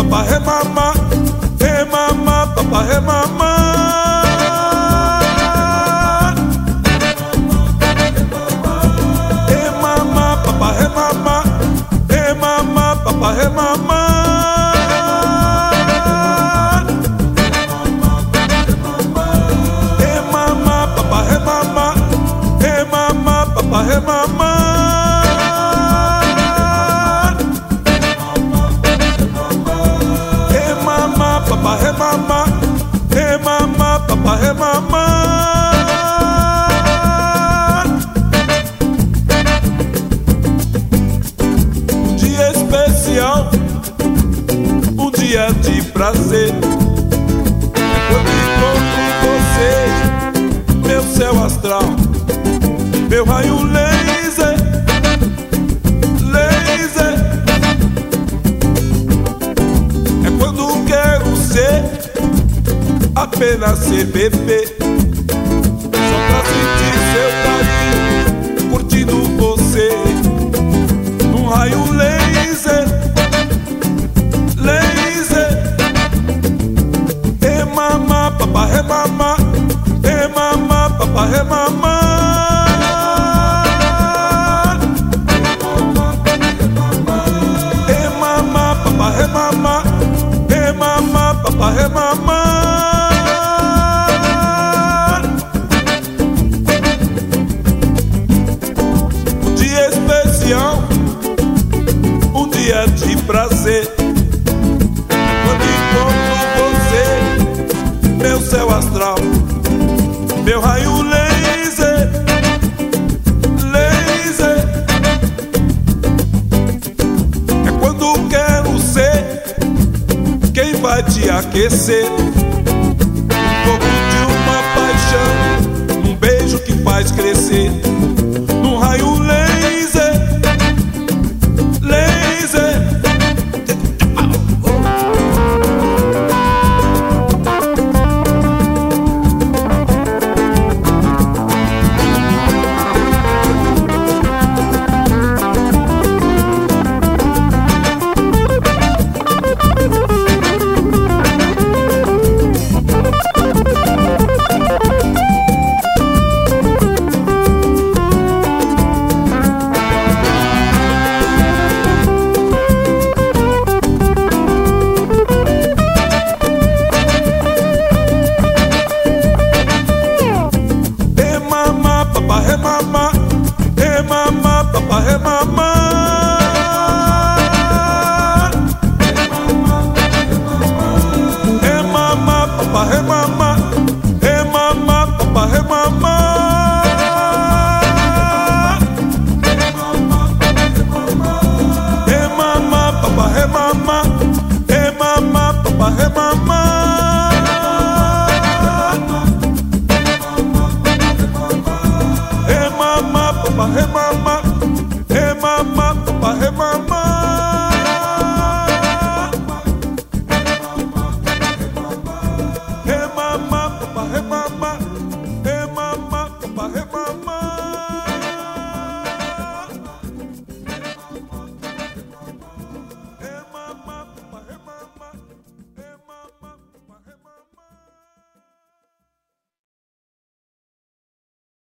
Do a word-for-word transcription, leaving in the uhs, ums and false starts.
papa he mama, he mama, papa he mama. He mama, papa he mama, he mama, papa he mama. He mama, papa he mama, he mama, papa he mama. Papa hey mama, hey mama, papa hey mama. Um dia especial, um dia de prazer. Quando encontro você, meu céu astral, meu raio laser, laser. É quando quero ser apenas ser bebê, só pra sentir seu carinho, curtindo você num raio laser, laser. Hey mama, papa hey mama, hey mama, papa hey mama. Hey mama, papa hey mama, hey mama, papa hey mama. Um dia de prazer, quando encontro você, meu céu astral, meu raio laser, laser. É quando quero ser quem vai te aquecer, um fogo de uma paixão, num beijo que faz crescer, num raio laser, laser. Papa hey mama, hey mama, papa hey mama. Hey mama, papa hey mama, hey mama, papa hey mama. Hey mama, papa hey mama, hey mama, papa hey mama.